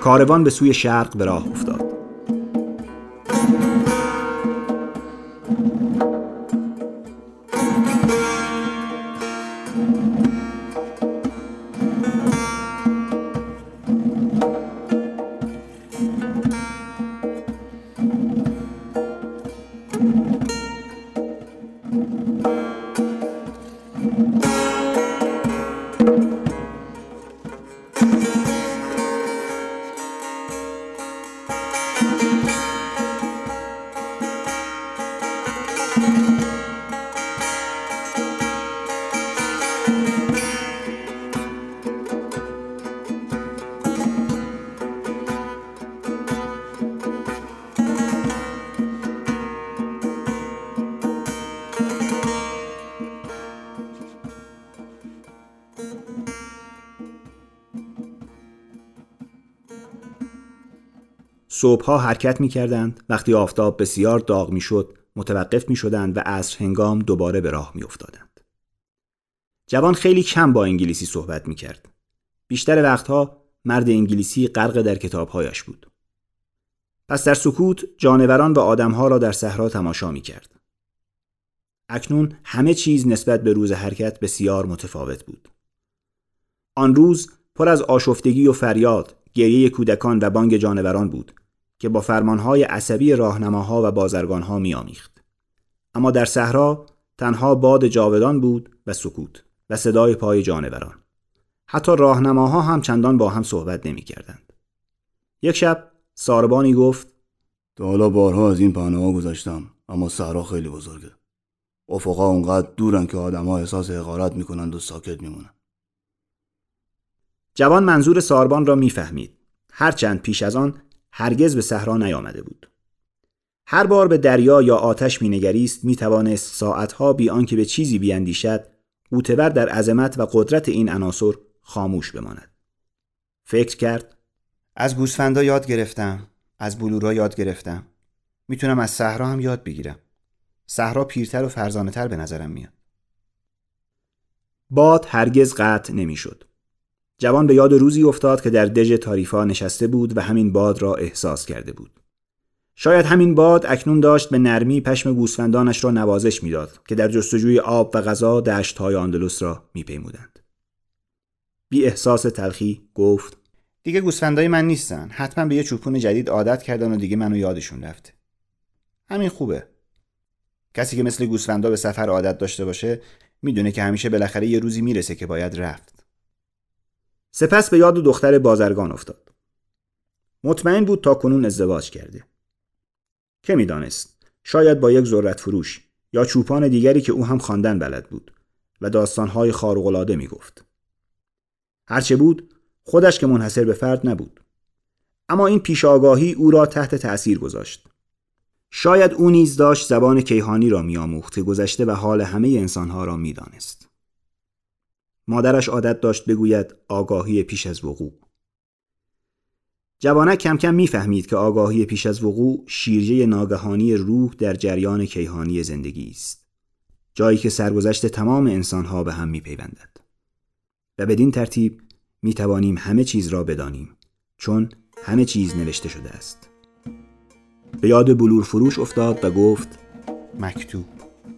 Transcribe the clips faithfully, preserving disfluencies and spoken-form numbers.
کاروان به سوی شرق به راه افتاد. صبح‌ها حرکت می‌کردند. وقتی آفتاب بسیار داغ می‌شد، متوقف می‌شدند و عصر هنگام دوباره به راه می‌افتادند. جوان خیلی کم با انگلیسی صحبت می‌کرد. بیشتر وقتها مرد انگلیسی غرق در کتاب‌هایش بود. پس در سکوت جانوران و آدم‌ها را در صحرا تماشا می‌کرد. اکنون همه چیز نسبت به روز حرکت بسیار متفاوت بود. آن روز پر از آشفتگی و فریاد، گریه کودکان و بانگ جانوران بود که با فرمانهای عصبی راهنماها و بازرگانها می‌آمیخت. اما در صحرا تنها باد جاودان بود و سکوت و صدای پای جانوران. حتی راهنماها هم چندان با هم صحبت نمی‌کردند. یک شب ساربانی گفت: تا حالا بارها از این پهنه‌ها گذشتم، اما صحرا خیلی بزرگه. افقا اونقدر دورن که آدم‌ها احساس حقارت می‌کنند و ساکت می‌مونن. جوان منظور ساربان را می‌فهمید، هرچند پیش از آن هرگز به صحرا نیامده بود. هر بار به دریا یا آتش می‌نگریست می‌توانست ساعت‌ها بی آنکه به چیزی بیندیشد، غوطه‌ور در عظمت و قدرت این عناصر خاموش بماند. فکر کرد: از گوسفندا یاد گرفتم، از بلورا یاد گرفتم. میتونم از صحرا هم یاد بگیرم. صحرا پیرتر و فرزانه‌تر به نظرم میاد. باد هرگز قطع نمی‌شد. جوان به یاد روزی افتاد که در دژ تاریفا نشسته بود و همین باد را احساس کرده بود. شاید همین باد اکنون داشت به نرمی پشم گوسفندانش را نوازش میداد که در جستجوی آب و غذا دشت‌های اندلس را میپیمودند. بی احساس تلخی گفت: دیگه گوسفندای من نیستن. حتما به یه چوپون جدید عادت کردن و دیگه منو یادشون رفته. همین خوبه. کسی که مثل گوسفندا به سفر عادت داشته باشه میدونه که همیشه بالاخره یه روزی میرسه که باید رفت. سپس به یاد دختر بازرگان افتاد. مطمئن بود تا کنون ازدواج کرده. که میدانست شاید با یک ذرت فروش یا چوپان دیگری که او هم خواندن بلد بود و داستانهای خارق‌العاده میگفت. هرچه بود خودش که منحصر به فرد نبود. اما این پیش آگاهی او را تحت تأثیر گذاشت. شاید او نیز داشت زبان کیهانی را میآموخت که گذشته و حال همه انسانها را میدانست. مادرش عادت داشت بگوید آگاهی پیش از وقوع. جوانک کم کم میفهمید که آگاهی پیش از وقوع شیرجه ناگهانی روح در جریان کیهانی زندگی است. جایی که سرگذشت تمام انسانها به هم میپیوندد. و بدین ترتیب میتوانیم همه چیز را بدانیم، چون همه چیز نوشته شده است. به یاد بلور فروش افتاد و گفت: مکتوب.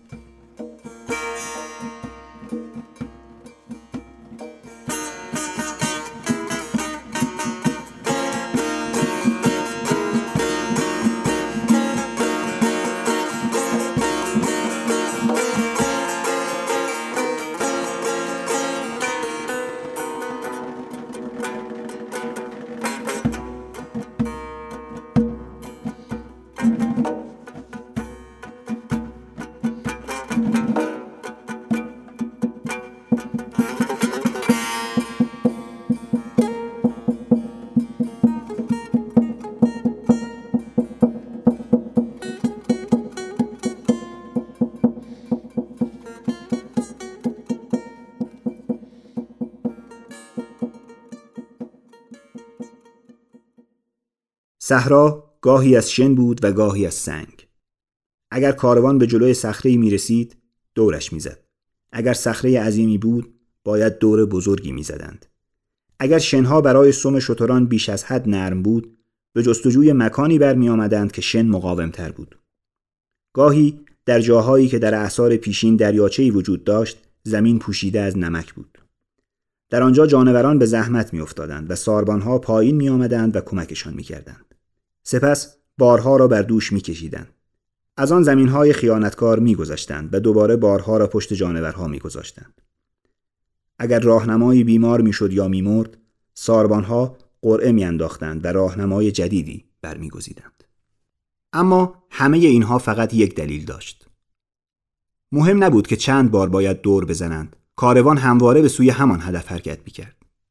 صحرا گاهی از شن بود و گاهی از سنگ. اگر کاروان به جلوی صخره‌ای می‌رسید، دورش می‌زد. اگر صخره عظیمی بود، باید دور بزرگی می‌زدند. اگر شنها برای سم شتران بیش از حد نرم بود، به جستجوی مکانی برمی آمدند که شن مقاومتر بود. گاهی در جاهایی که در اعصار پیشین دریاچه‌ای وجود داشت، زمین پوشیده از نمک بود. در آنجا جانوران به زحمت می افتادند و ساربانها پایین می آمدند و کمکشان می کردند. سپس بارها را بر دوش می کشیدند. از آن زمینهای خیانتکار می گذشتند و دوباره بارها را پشت جانورها می گذاشتند. اگر راهنمایی بیمار می شد یا می مرد، ساربانها قرعه می انداختند و راهنمای جدیدی برمی گزیدند. اما همه اینها فقط یک دلیل داشت. مهم نبود که چند بار باید دور بزنند. کاروان همواره به سوی همان هدف حرکت می‌کرد.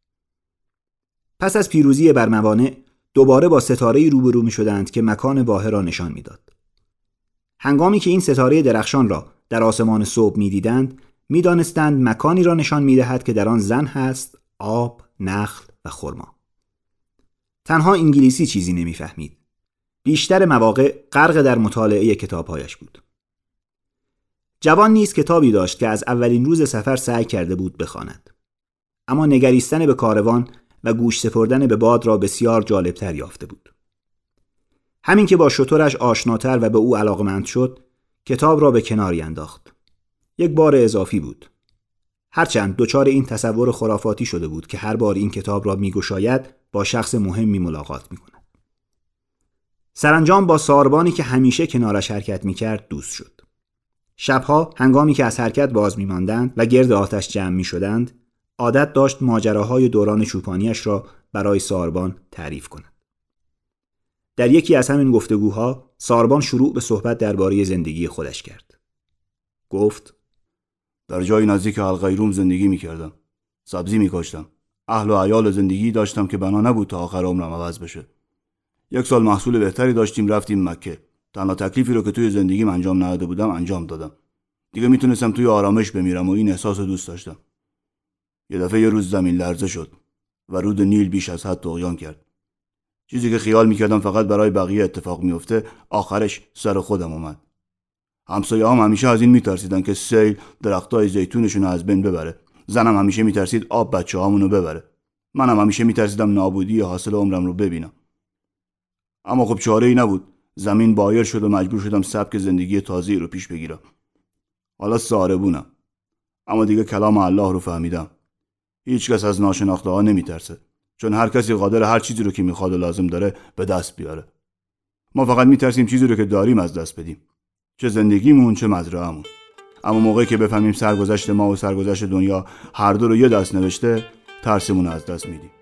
پس از پیروزی بر موانع، دوباره با ستاره‌ای روبرو می‌شدند که مکان واحه را نشان می‌داد. هنگامی که این ستاره درخشان را در آسمان صبح می‌دیدند، می‌دانستند مکانی را نشان می‌دهد که در آن زن هست، آب، نخل و خرما. تنها انگلیسی چیزی نمی‌فهمید. بیشتر مواقع غرق در مطالعه کتاب‌هایش بود. جوان نیز کتابی داشت که از اولین روز سفر سعی کرده بود بخواند. اما نگریستن به کاروان و گوش سپردن به باد را بسیار جالبتر یافته بود. همین که با شترش آشناتر و به او علاقمند شد، کتاب را به کناری انداخت. یک بار اضافی بود. هرچند دچار این تصور خرافاتی شده بود که هر بار این کتاب را می‌گشاید با شخص مهمی ملاقات می‌کند. سرانجام با ساربانی که همیشه کنارش حرکت می‌کرد دوست شد. شبها هنگامی که از حرکت باز می‌ماندند و گرد آتش جمع می‌شدند، عادت داشت ماجراهای دوران چوپانیش را برای ساربان تعریف کند. در یکی از همین گفتگوها ساربان شروع به صحبت درباره زندگی خودش کرد. گفت: در جای نزدیک القیروم زندگی می‌کردم. سبزی می‌کاشتم. اهل و عیال زندگی داشتم که بنا نبود تا آخر عمرم عوض بشه. یک سال محصول بهتری داشتیم، رفتیم مکه. تنها تکلیفی رو که توی زندگیم انجام نداده بودم انجام دادم. دیگه میتونستم توی آرامش بمیرم و این احساس رو دوست داشتم. یه دفعه یه روز زمین لرزه شد و رود نیل بیش از حد طغیان کرد. چیزی که خیال میکردم فقط برای بقیه اتفاق میفته، آخرش سر خودم اومد. همسایه‌هام همیشه از این میترسیدن که سیل درختای زیتونشون رو از بین ببره. زنم همیشه میترسید آب بچه‌هامون رو ببره. منم همیشه میترسیدم نابودی حاصل عمرم رو ببینم. اما خب چاره‌ای نبود. زمین بایر شد و مجبور شدم سبک زندگی تازه‌ای رو پیش بگیرم. حالا ساربونم. اما دیگه کلام الله رو فهمیدم. هیچ کس از ناشناخته ها نمیترسه، چون هر کسی قادر هر چیزی رو که میخواد و لازم داره به دست بیاره. ما فقط میترسیم چیزی رو که داریم از دست بدیم، چه زندگیمون چه مزرعه‌مون. اما موقعی که بفهمیم سرگذشت ما و سرگذشت دنیا هر دو رو یه دست نوشته، ترسمون از دست میدیم.